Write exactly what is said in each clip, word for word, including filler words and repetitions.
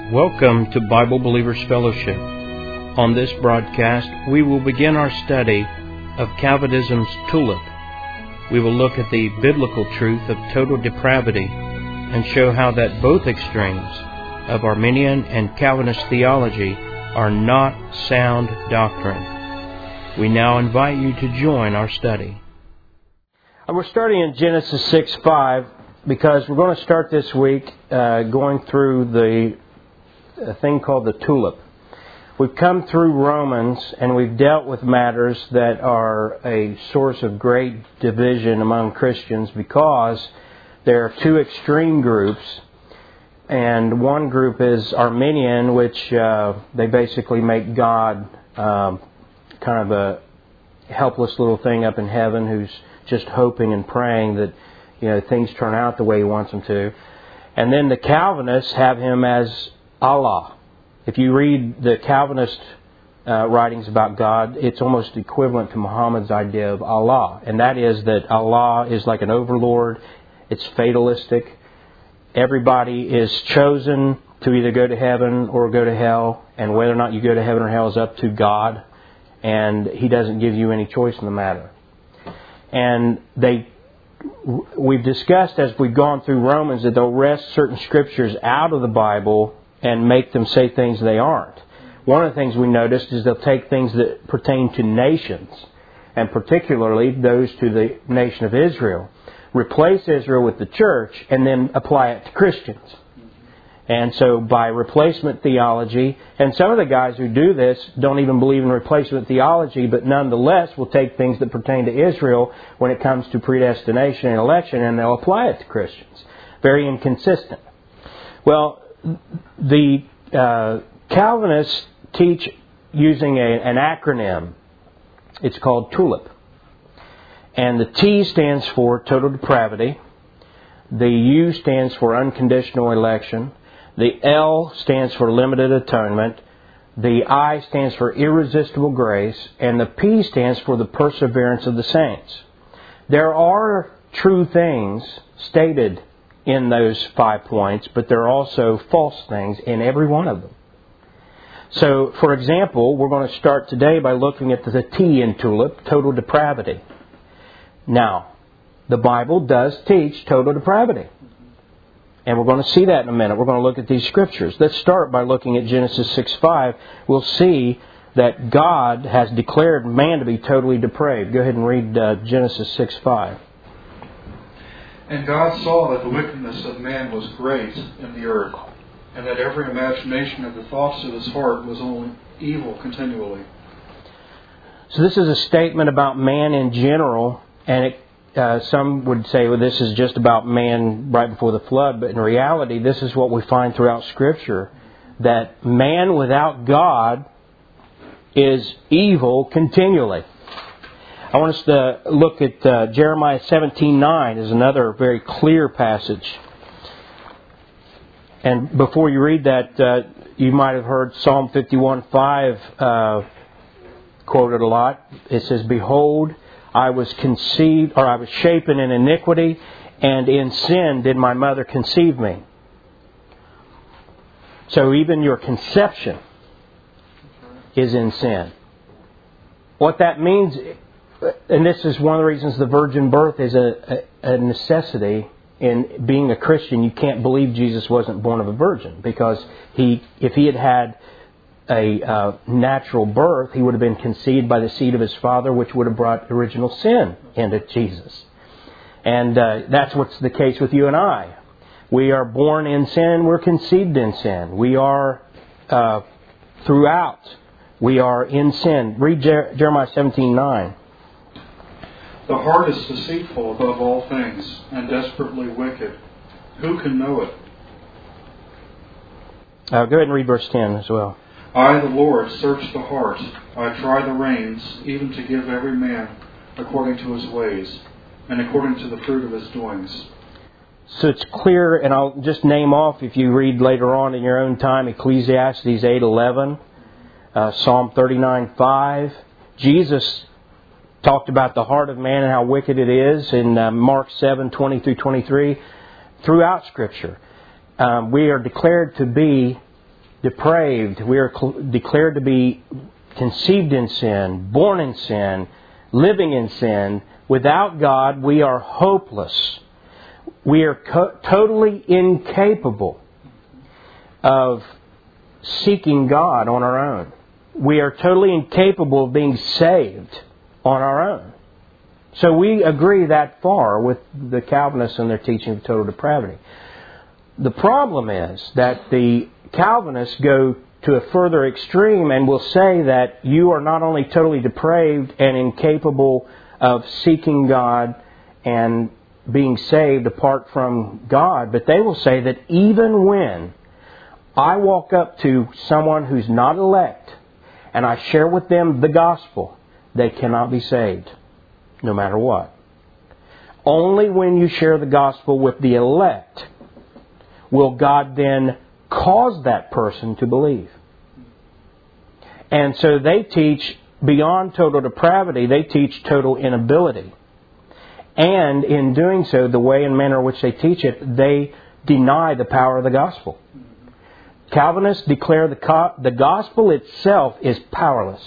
Welcome to Bible Believers Fellowship. On this broadcast, we will begin our study of Calvinism's tulip. We will look at the biblical truth of total depravity and show how that both extremes of Arminian and Calvinist theology are not sound doctrine. We now invite you to join our study. We're starting in Genesis six five because we're going to start this week uh, going through the a thing called the tulip. We've come through Romans and we've dealt with matters that are a source of great division among Christians because there are two extreme groups, and one group is Arminian, which uh, they basically make God um, kind of a helpless little thing up in heaven who's just hoping and praying that, you know, things turn out the way He wants them to. And then the Calvinists have Him as Allah. If you read the Calvinist uh, writings about God, it's almost equivalent to Muhammad's idea of Allah. And that is that Allah is like an overlord. It's fatalistic. Everybody is chosen to either go to heaven or go to hell. And whether or not you go to heaven or hell is up to God. And He doesn't give you any choice in the matter. And they we've discussed as we've gone through Romans that they'll wrest certain scriptures out of the Bible and make them say things they aren't. One of the things we noticed is they'll take things that pertain to nations, and particularly those to the nation of Israel, replace Israel with the church, and then apply it to Christians. And so by replacement theology, and some of the guys who do this don't even believe in replacement theology, but nonetheless will take things that pertain to Israel when it comes to predestination and election, and they'll apply it to Christians. Very inconsistent. Well, the uh, Calvinists teach using a, an acronym. It's called TULIP. And the T stands for total depravity. The U stands for unconditional election. The L stands for limited atonement. The I stands for irresistible grace. And the P stands for the perseverance of the saints. There are true things stated in those five points, but there are also false things in every one of them. So, for example, we're going to start today by looking at the T in TULIP, total depravity. Now, the Bible does teach total depravity. And we're going to see that in a minute. We're going to look at these scriptures. Let's start by looking at Genesis six five. We'll see that God has declared man to be totally depraved. Go ahead and read uh, Genesis six five. And God saw that the wickedness of man was great in the earth, and that every imagination of the thoughts of his heart was only evil continually. So this is a statement about man in general, and it, uh, some would say, well, this is just about man right before the flood, but in reality, this is what we find throughout Scripture, that man without God is evil continually. I want us to look at uh, Jeremiah seventeen nine is another very clear passage. And before you read that, uh, you might have heard Psalm fifty-one five uh, quoted a lot. It says, "Behold, I was conceived, or I was shapen in iniquity, and in sin did my mother conceive me." So even your conception is in sin. What that means, and this is one of the reasons the virgin birth is a, a, a necessity in being a Christian. You can't believe Jesus wasn't born of a virgin, because he, if he had had a uh, natural birth, he would have been conceived by the seed of his father, which would have brought original sin into Jesus. And uh, that's what's the case with you and I. We are born in sin, we're conceived in sin. We are uh, throughout, we are in sin. Read Jer- Jeremiah seventeen nine. The heart is deceitful above all things, and desperately wicked. Who can know it? Uh, go ahead and read verse ten as well. I, the Lord, search the heart. I try the reins, even to give every man according to his ways, and according to the fruit of his doings. So it's clear, and I'll just name off, if you read later on in your own time, Ecclesiastes eight eleven, uh, Psalm thirty-nine five. Jesus talked about the heart of man and how wicked it is in uh, Mark seven twenty through twenty-three. Throughout Scripture, um, we are declared to be depraved. We are cl- declared to be conceived in sin, born in sin, living in sin. Without God, we are hopeless. We are co- totally incapable of seeking God on our own. We are totally incapable of being saved on our own. So we agree that far with the Calvinists and their teaching of total depravity. The problem is that the Calvinists go to a further extreme and will say that you are not only totally depraved and incapable of seeking God and being saved apart from God, but they will say that even when I walk up to someone who's not elect and I share with them the gospel, they cannot be saved, no matter what. Only when you share the gospel with the elect will God then cause that person to believe. And so they teach beyond total depravity, they teach total inability. And in doing so, the way and manner in which they teach it, they deny the power of the gospel. Calvinists declare the, co- the gospel itself is powerless.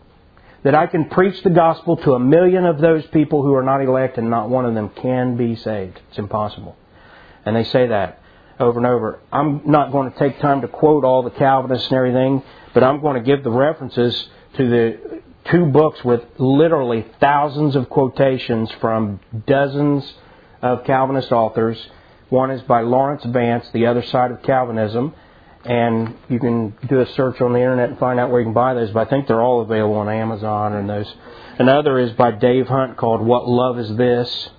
That I can preach the gospel to a million of those people who are not elect and not one of them can be saved. It's impossible. And they say that over and over. I'm not going to take time to quote all the Calvinists and everything, but I'm going to give the references to the two books with literally thousands of quotations from dozens of Calvinist authors. One is by Lawrence Vance, The Other Side of Calvinism. And you can do a search on the internet and find out where you can buy those. But I think they're all available on Amazon and those. Another is by Dave Hunt called What Love Is This?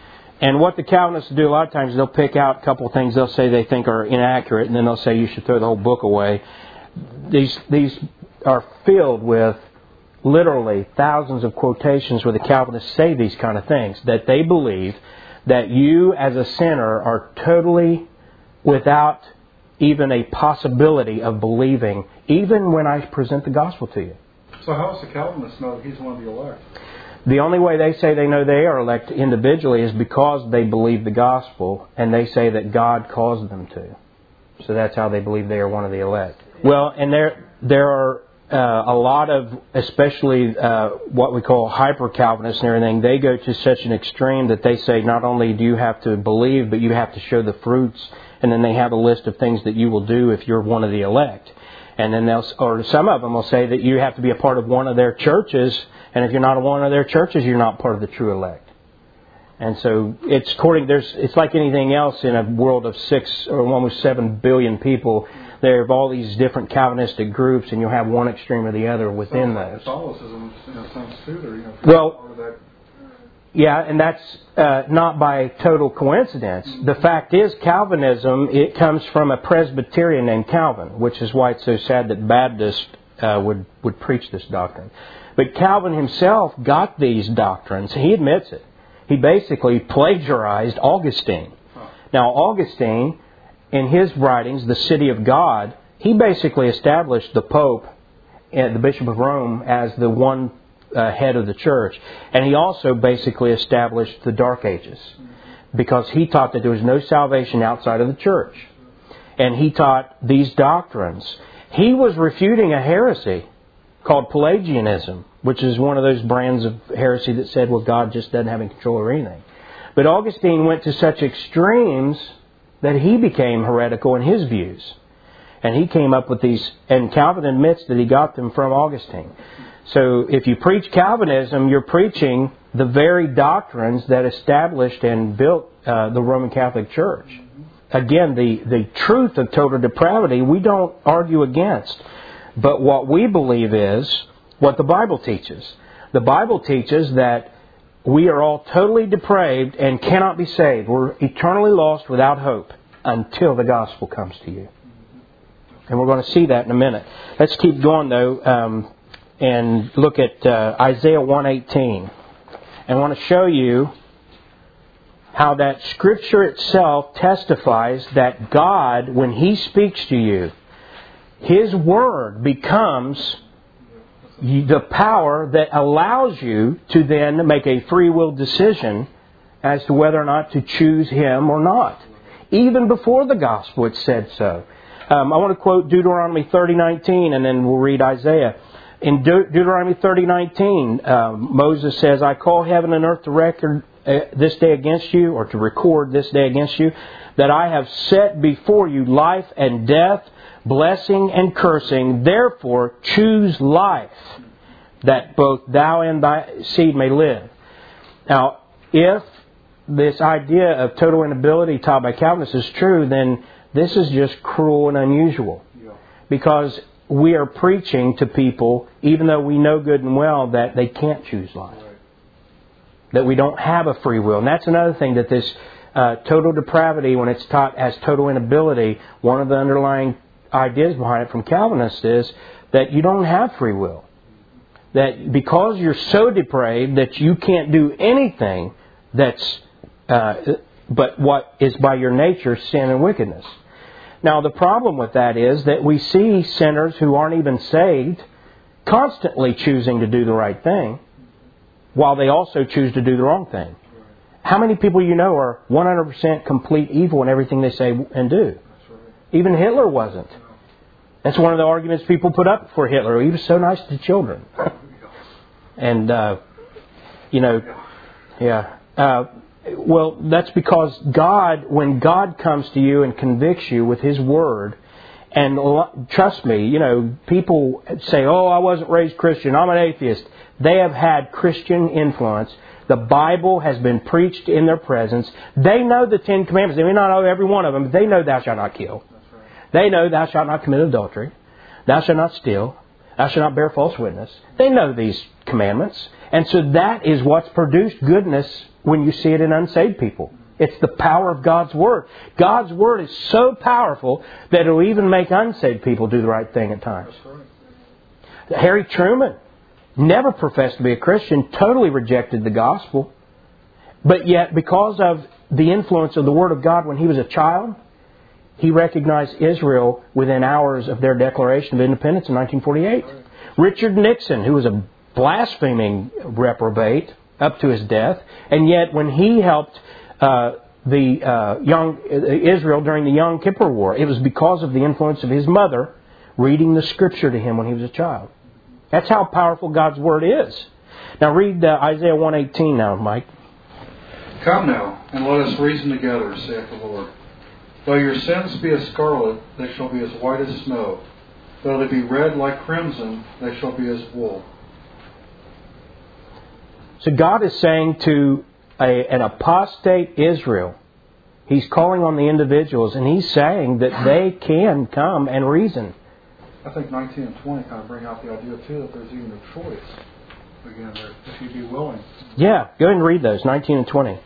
And what the Calvinists do a lot of times is they'll pick out a couple of things they'll say they think are inaccurate, and then they'll say you should throw the whole book away. These these are filled with literally thousands of quotations where the Calvinists say these kind of things, that they believe that you as a sinner are totally without even a possibility of believing, even when I present the gospel to you. So how does the Calvinist know that he's one of the elect? The only way they say they know they are elect individually is because they believe the gospel, and they say that God caused them to. So that's how they believe they are one of the elect. Well, and there there are uh, a lot of, especially uh, what we call hyper-Calvinists and everything, they go to such an extreme that they say not only do you have to believe, but you have to show the fruits. And then they have a list of things that you will do if you're one of the elect. And then they'll, or some of them will say that you have to be a part of one of their churches. And if you're not one of their churches, you're not part of the true elect. And so it's according, there's, it's like anything else in a world of six or almost seven billion people. There are all these different Calvinistic groups, and you'll have one extreme or the other within those. Catholicism, in a sense, too. You know, well, yeah, and that's uh, not by total coincidence. The fact is, Calvinism, it comes from a Presbyterian named Calvin, which is why it's so sad that Baptists uh, would, would preach this doctrine. But Calvin himself got these doctrines. He admits it. He basically plagiarized Augustine. Now, Augustine, in his writings, The City of God, he basically established the Pope and the Bishop of Rome as the one Uh, head of the church. And he also basically established the Dark Ages, because he taught that there was no salvation outside of the church. And he taught these doctrines. He was refuting a heresy called Pelagianism, which is one of those brands of heresy that said, well, God just doesn't have any control over anything. But Augustine went to such extremes that he became heretical in his views. And he came up with these, and Calvin admits that he got them from Augustine. So if you preach Calvinism, you're preaching the very doctrines that established and built uh, the Roman Catholic Church. Again, the, the truth of total depravity we don't argue against. But what we believe is what the Bible teaches. The Bible teaches that we are all totally depraved and cannot be saved. We're eternally lost without hope until the gospel comes to you. And we're going to see that in a minute. Let's keep going, though. Um, And look at uh, Isaiah one eighteen. And I want to show you how that Scripture itself testifies that God, when He speaks to you, His Word becomes the power that allows you to then make a free will decision as to whether or not to choose Him or not. Even before the gospel it said so. Um, I want to quote Deuteronomy thirty nineteen, and then we'll read Isaiah. In De- Deuteronomy thirty nineteen, uh, Moses says, I call heaven and earth to record uh, this day against you, or to record this day against you, that I have set before you life and death, blessing and cursing. Therefore choose life, that both thou and thy seed may live. Now, if this idea of total inability taught by Calvinists is true, then this is just cruel and unusual. Yeah. Because we are preaching to people, even though we know good and well that they can't choose life. Right. That we don't have a free will. And that's another thing, that this uh, total depravity, when it's taught as total inability, one of the underlying ideas behind it from Calvinists is that you don't have free will. That because you're so depraved that you can't do anything that's uh, but what is by your nature sin and wickedness. Now, the problem with that is that we see sinners who aren't even saved constantly choosing to do the right thing, while they also choose to do the wrong thing. How many people you know are one hundred percent complete evil in everything they say and do? Even Hitler wasn't. That's one of the arguments people put up for Hitler. He was so nice to children. and, uh, you know, yeah. Uh, Well, that's because God, when God comes to you and convicts you with His Word, and trust me, you know, people say, oh, I wasn't raised Christian, I'm an atheist. They have had Christian influence. The Bible has been preached in their presence. They know the Ten Commandments. They may not know every one of them, but they know thou shalt not kill. That's right. They know thou shalt not commit adultery. Thou shalt not steal. Thou shalt not bear false witness. They know these commandments. And so that is what's produced goodness when you see it in unsaved people. It's the power of God's Word. God's Word is so powerful that it will even make unsaved people do the right thing at times. Right. Harry Truman never professed to be a Christian, totally rejected the gospel. But yet, because of the influence of the Word of God when he was a child, he recognized Israel within hours of their Declaration of Independence in nineteen forty-eight. Right. Richard Nixon, who was a blaspheming reprobate up to his death, and yet when he helped uh, the uh, young uh, Israel during the Yom Kippur War, it was because of the influence of his mother reading the Scripture to him when he was a child. That's how powerful God's Word is. Now read uh, Isaiah one eighteen now, Mike. Come now, and let us reason together, saith the Lord. Though your sins be as scarlet, they shall be as white as snow. Though they be red like crimson, they shall be as wool. So God is saying to a, an apostate Israel, He's calling on the individuals, and He's saying that they can come and reason. I think nineteen and twenty kind of bring out the idea, too, that there's even a choice. Again, if you be willing. Yeah, go ahead and read those, nineteen and twenty.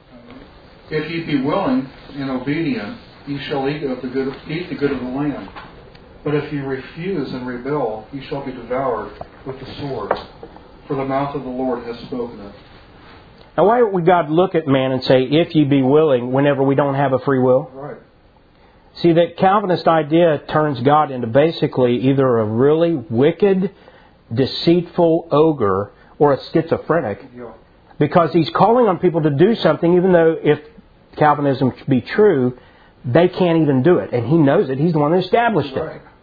If ye be willing and obedient, ye shall eat of the good, eat the good of the land. But if ye refuse and rebel, ye shall be devoured with the sword. For the mouth of the Lord has spoken it. Now, why would God look at man and say, if ye be willing, whenever we don't have a free will? Right. See, that Calvinist idea turns God into basically either a really wicked, deceitful ogre or a schizophrenic. Yeah. Because He's calling on people to do something, even though if Calvinism be true, they can't even do it. And He knows it. He's the one that established it. Right.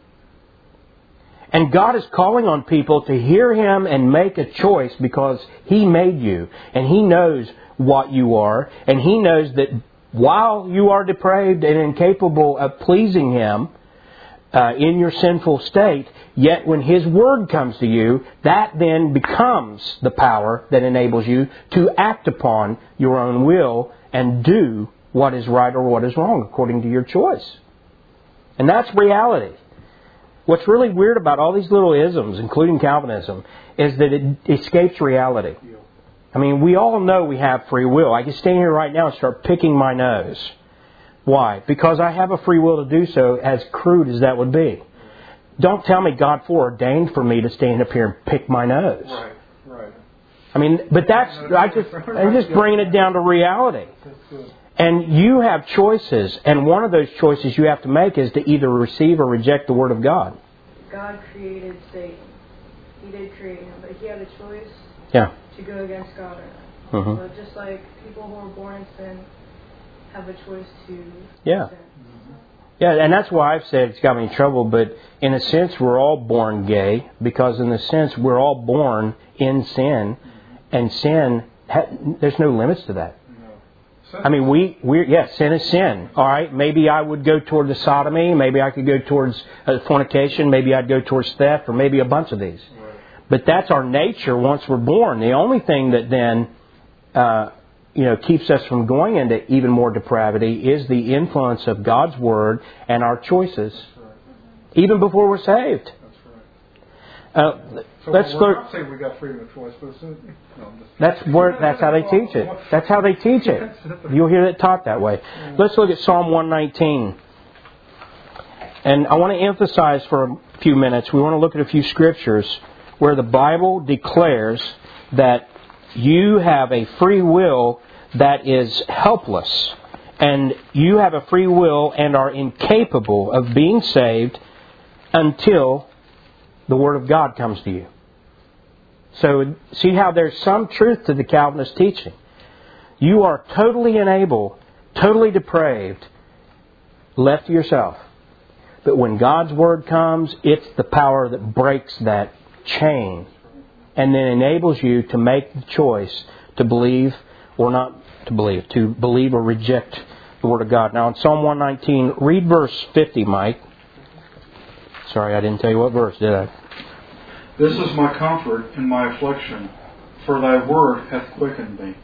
And God is calling on people to hear Him and make a choice because He made you. And He knows what you are. And He knows that while you are depraved and incapable of pleasing Him uh, in your sinful state, yet when His Word comes to you, that then becomes the power that enables you to act upon your own will and do what is right or what is wrong according to your choice. And that's reality. What's really weird about all these little isms, including Calvinism, is that it escapes reality. I mean, we all know we have free will. I can stand here right now and start picking my nose. Why? Because I have a free will to do so, as crude as that would be. Don't tell me God foreordained for me to stand up here and pick my nose. Right, right. I mean, but that's, I just, I'm just bringing it down to reality. And you have choices, and one of those choices you have to make is to either receive or reject the Word of God. God created Satan. He did create him, but he had a choice yeah. to go against God or not. Mm-hmm. So just like people who are born in sin have a choice to yeah. sin. Yeah, and that's why I've said it's got me in trouble, but in a sense we're all born gay, because in a sense we're all born in sin, and sin, there's no limits to that. No. I mean, we, we're, yes, sin is sin. All right, maybe I would go toward the sodomy, maybe I could go towards uh, fornication, maybe I'd go towards theft, or maybe a bunch of these. Right. But that's our nature once we're born. The only thing that then uh, you know, keeps us from going into even more depravity is the influence of God's Word and our choices, Right. even before we're saved. That's right. Uh, So let's we're go. not saying we got freedom of choice, but it's, no, I'm just, That's where. That's how they teach it. That's how they teach it. You'll hear it taught that way. Let's look at Psalm one nineteen. And I want to emphasize for a few minutes, we want to look at a few scriptures where the Bible declares that you have a free will that is helpless. And you have a free will and are incapable of being saved until the Word of God comes to you. So see how there's some truth to the Calvinist teaching. You are totally unable, totally depraved, left to yourself. But when God's Word comes, it's the power that breaks that chain and then enables you to make the choice to believe or not to believe, to believe or reject the Word of God. Now in Psalm one nineteen, read verse fifty, Mike. Sorry, I didn't tell you what verse, did I? This is my comfort in my affliction, for thy word hath quickened me.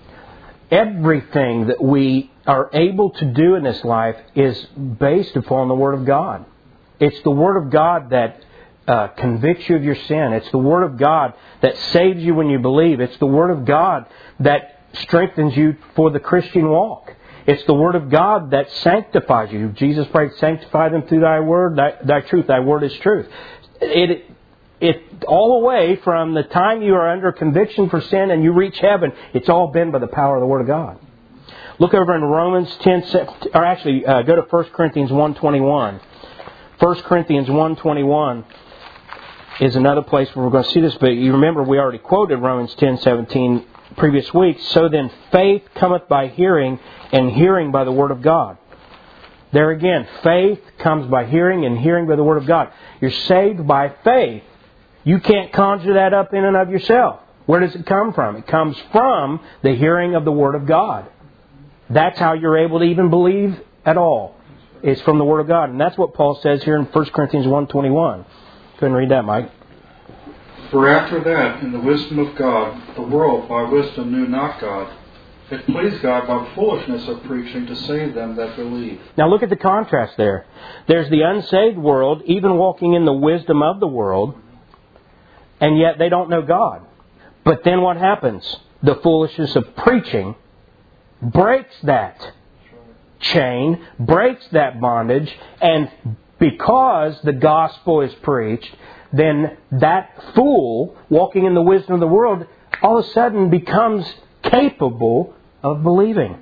Everything that we are able to do in this life is based upon the Word of God. It's the Word of God that uh, convicts you of your sin. It's the Word of God that saves you when you believe. It's the Word of God that strengthens you for the Christian walk. It's the Word of God that sanctifies you. Jesus prayed, sanctify them through thy word, thy, thy truth, thy word is truth. It, it, all the way from the time you are under conviction for sin and you reach heaven, it's all been by the power of the Word of God. Look over in Romans ten, or actually uh, go to First Corinthians one twenty-one. First Corinthians one twenty-one is another place where we're going to see this, but you remember we already quoted Romans ten seventeen previous week. So then faith cometh by hearing, and hearing by the Word of God. There again, faith comes by hearing, and hearing by the Word of God. You're saved by faith. You can't conjure that up in and of yourself. Where does it come from? It comes from the hearing of the Word of God. That's how you're able to even believe at all. It's from the Word of God. And that's what Paul says here in First Corinthians one twenty-one. Go ahead and read that, Mike. For after that, in the wisdom of God, the world by wisdom knew not God. It pleased God by the foolishness of preaching to save them that believe. Now look at the contrast there. There's the unsaved world, even walking in the wisdom of the world, and yet they don't know God. But then what happens? The foolishness of preaching breaks that chain, breaks that bondage, and because the gospel is preached, then that fool walking in the wisdom of the world all of a sudden becomes capable of believing.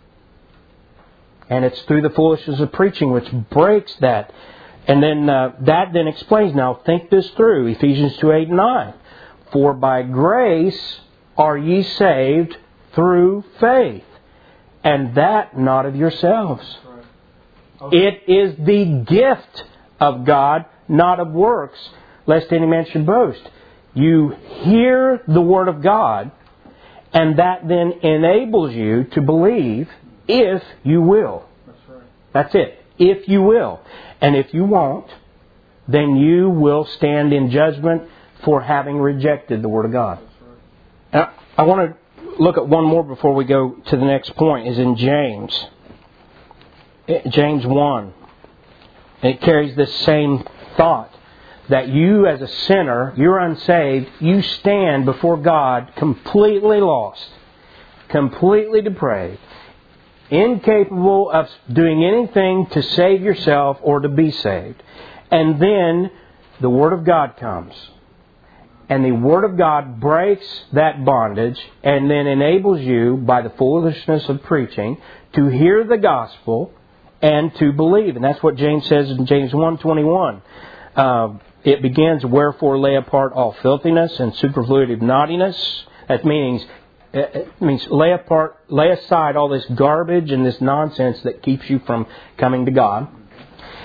And it's through the foolishness of preaching which breaks that. And then uh, that then explains, now think this through, Ephesians two, eight, and nine. For by grace are ye saved through faith, and that not of yourselves. Okay. It is the gift of God, not of works, lest any man should boast. You hear the Word of God, and that then enables you to believe if you will. That's right. That's it. If you will. And if you won't, then you will stand in judgment for having rejected the Word of God. That's right. Now, I want to look at one more before we go to the next point, is in James. James one. And it carries this same thought. That you as a sinner, you're unsaved, you stand before God completely lost, completely depraved, incapable of doing anything to save yourself or to be saved. And then the Word of God comes. And the Word of God breaks that bondage and then enables you, by the foolishness of preaching, to hear the gospel and to believe. And that's what James says in James one twenty-one. Uh, It begins, wherefore lay apart all filthiness and superfluity of naughtiness. That means, it means lay apart, lay aside all this garbage and this nonsense that keeps you from coming to God.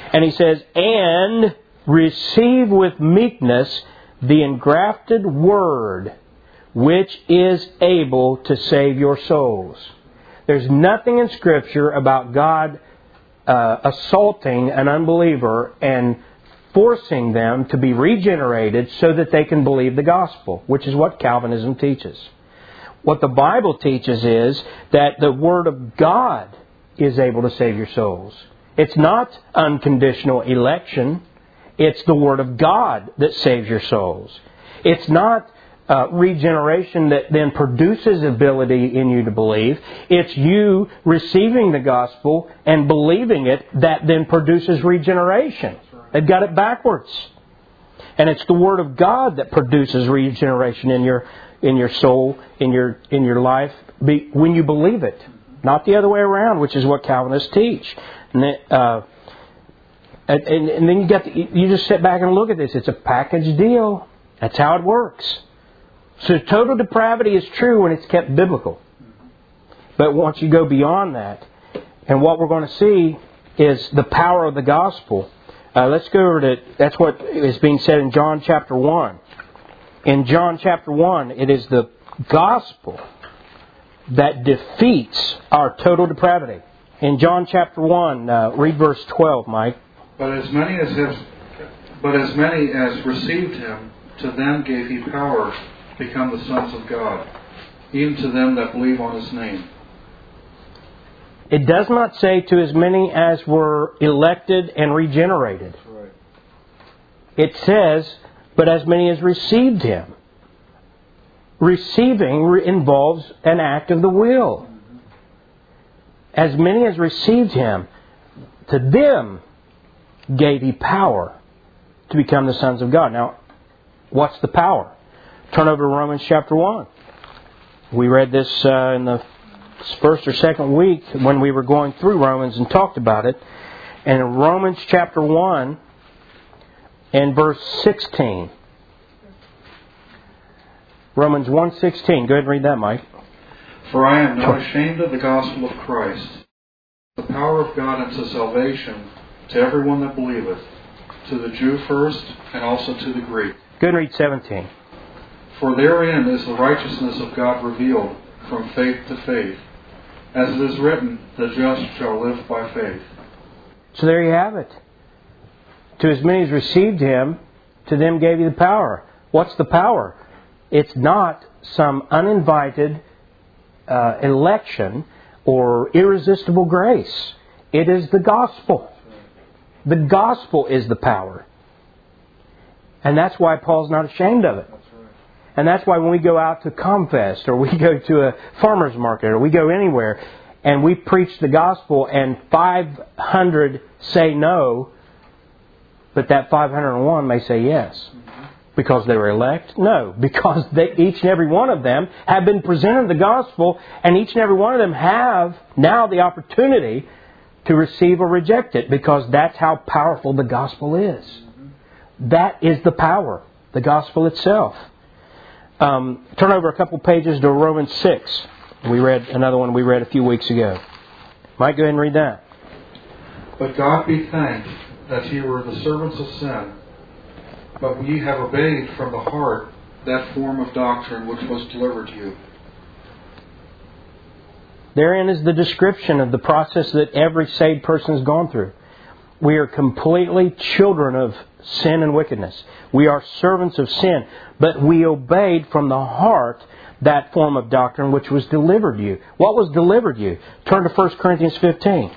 And he says, and receive with meekness the engrafted word, which is able to save your souls. There's nothing in Scripture about God uh, assaulting an unbeliever and forcing them to be regenerated so that they can believe the gospel, which is what Calvinism teaches. What the Bible teaches is that the Word of God is able to save your souls. It's not unconditional election. It's the Word of God that saves your souls. It's not uh, regeneration that then produces ability in you to believe. It's you receiving the gospel and believing it that then produces regeneration. They've got it backwards. And it's the Word of God that produces regeneration in your in your soul, in your in your life, be, when you believe it. Not the other way around, which is what Calvinists teach. And, then, uh, and, and, and then you got the, you just sit back and look at this. It's a package deal. That's how it works. So total depravity is true when it's kept biblical. But once you go beyond that, and what we're going to see is the power of the gospel. Uh, let's go over to, that's what is being said in John chapter one. In John chapter one, it is the gospel that defeats our total depravity. In John chapter one, uh, read verse twelve, Mike. But as many as have, but as many as received Him, to them gave He power to become the sons of God, even to them that believe on His name. It does not say to as many as were elected and regenerated. That's right. It says, but as many as received Him. Receiving involves an act of the will. As many as received Him, to them gave He power to become the sons of God. Now, what's the power? Turn over to Romans chapter one. We read this uh, in the first or second week when we were going through Romans and talked about it. And in Romans chapter one and verse sixteen. Romans one sixteen. Go ahead and read that, Mike. For I am not ashamed of the gospel of Christ, the power of God unto salvation to everyone that believeth, to the Jew first, and also to the Greek. Go ahead and read seventeen. For therein is the righteousness of God revealed from faith to faith, as it is written, the just shall live by faith. So there you have it. To as many as received Him, to them gave He the power. What's the power? It's not some uninvited uh, election or irresistible grace. It is the gospel. The gospel is the power. And that's why Paul's not ashamed of it. And that's why when we go out to Comfest or we go to a farmer's market or we go anywhere and we preach the gospel and five hundred say no, but that five hundred one may say yes. Because they were elect? No. Because they, each and every one of them have been presented the gospel, and each and every one of them have now the opportunity to receive or reject it, because that's how powerful the gospel is. That is the power, the gospel itself. Um, turn over a couple pages to Romans six. We read another one we read a few weeks ago. Mike, go ahead and read that. But God be thanked that ye were the servants of sin, but ye have obeyed from the heart that form of doctrine which was delivered to you. Therein is the description of the process that every saved person has gone through. We are completely children of sin and wickedness. We are servants of sin, but we obeyed from the heart that form of doctrine which was delivered to you. What was delivered to you? Turn to First Corinthians fifteen.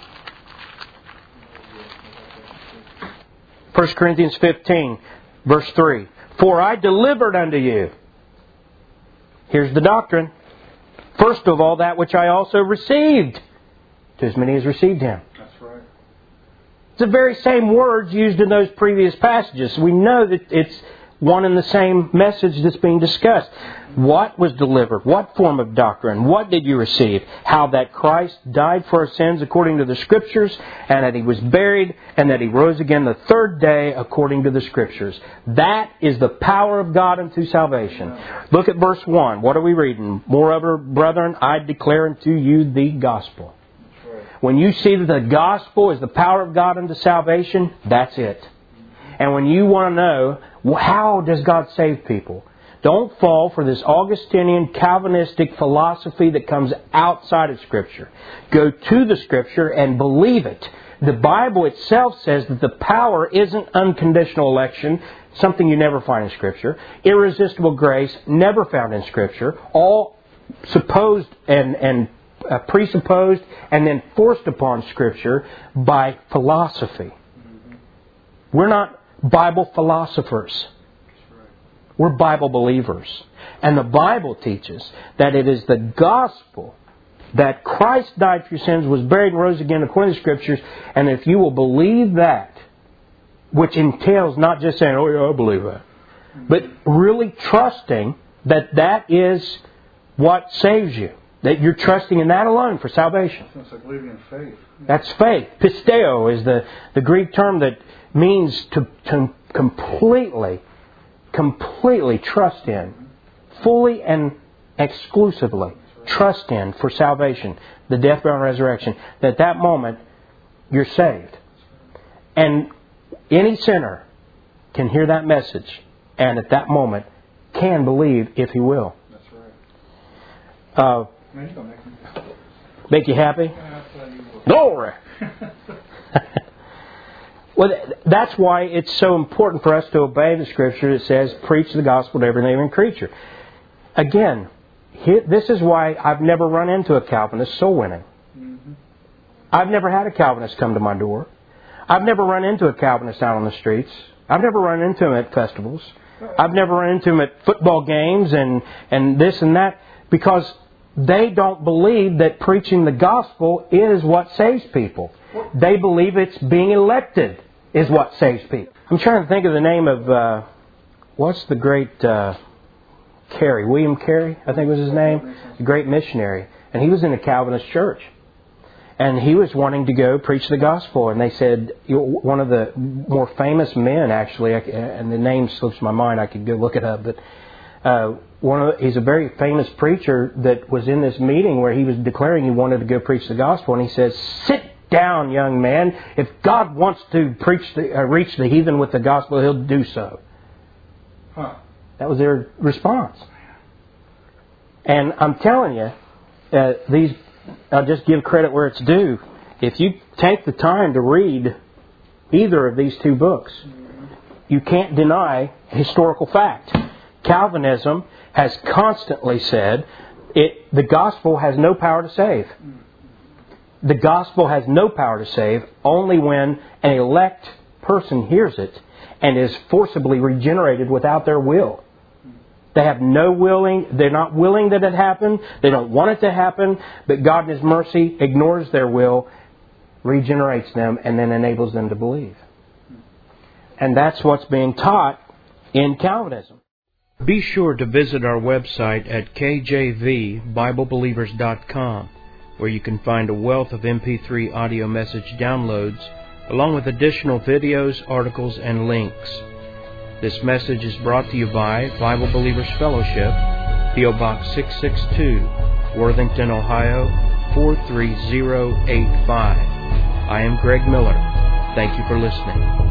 First Corinthians fifteen. Verse three, for I delivered unto you. Here's the doctrine. First of all, that which I also received, to as many as received Him. That's right. It's the very same words used in those previous passages. We know that it's one and the same message that's being discussed. What was delivered? What form of doctrine? What did you receive? How that Christ died for our sins according to the Scriptures, and that He was buried, and that He rose again the third day according to the Scriptures. That is the power of God unto salvation. Look at verse one. What are we reading? Moreover, brethren, I declare unto you the gospel. When you see that the gospel is the power of God unto salvation, that's it. And when you want to know, well, how does God save people? Don't fall for this Augustinian Calvinistic philosophy that comes outside of Scripture. Go to the Scripture and believe it. The Bible itself says that the power isn't unconditional election, something you never find in Scripture. Irresistible grace, never found in Scripture. All supposed and, and uh, presupposed and then forced upon Scripture by philosophy. We're not Bible philosophers. We're Bible believers. And the Bible teaches that it is the gospel that Christ died for your sins, was buried and rose again according to the Scriptures. And if you will believe that, which entails not just saying, oh yeah, I believe that, but really trusting that that is what saves you. That you're trusting in that alone for salvation. It's like believing in faith. That's faith. Pisteo is the, the Greek term that means to, to completely, completely trust in. Fully and exclusively trust in for salvation. The death, burial, and resurrection. That at that moment, you're saved. And any sinner can hear that message and at that moment can believe if he will. That's right. Uh, Man, you're gonna make me happy. Make you happy? Yeah, I tell you what. Glory! Well, that's why it's so important for us to obey the Scripture that says, preach the gospel to every living creature. Again, here, this is why I've never run into a Calvinist soul winning. Mm-hmm. I've never had a Calvinist come to my door. I've never run into a Calvinist out on the streets. I've never run into him at festivals. I've never run into him at football games and, and this and that, because they don't believe that preaching the gospel is what saves people. They believe it's being elected is what saves people. I'm trying to think of the name of, uh, what's the great uh, Carey? William Carey, I think was his name. The great missionary. And he was in a Calvinist church. And he was wanting to go preach the gospel. And they said, one of the more famous men, actually, and the name slips my mind, I could go look it up, but uh, one of the, he's a very famous preacher that was in this meeting where he was declaring he wanted to go preach the gospel. And he says, sit down, young man. If God wants to preach the, uh, reach the heathen with the gospel, He'll do so. Huh. That was their response. And I'm telling you, uh, these, I'll just give credit where it's due. If you take the time to read either of these two books, you can't deny historical fact. Calvinism has constantly said it, the gospel has no power to save. The gospel has no power to save only when an elect person hears it and is forcibly regenerated without their will. They have no willing, they're not willing that it happen, they don't want it to happen, but God in His mercy ignores their will, regenerates them, and then enables them to believe. And that's what's being taught in Calvinism. Be sure to visit our website at k j v bible believers dot com, where you can find a wealth of M P three audio message downloads, along with additional videos, articles, and links. This message is brought to you by Bible Believers Fellowship, P O Box six six two, Worthington, Ohio, four three zero eight five. I am Greg Miller. Thank you for listening.